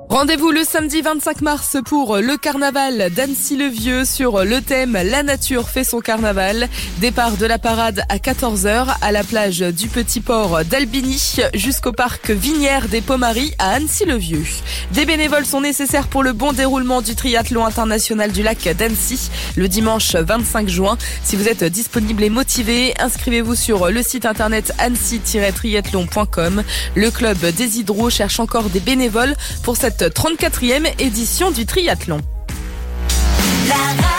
Rendez-vous le samedi 25 mars pour le carnaval d'Annecy-le-Vieux sur le thème « La nature fait son carnaval ». Départ de la parade à 14h à la plage du Petit Port d'Albigny jusqu'au parc Vinière des Pommaries à Annecy-le-Vieux. Des bénévoles sont nécessaires pour le bon déroulement du triathlon international du lac d'Annecy le dimanche 25 juin. Si vous êtes disponible et motivé, inscrivez-vous sur le site internet annecy-triathlon.com. Le club des hydros cherche encore des bénévoles pour cette 34e édition du triathlon.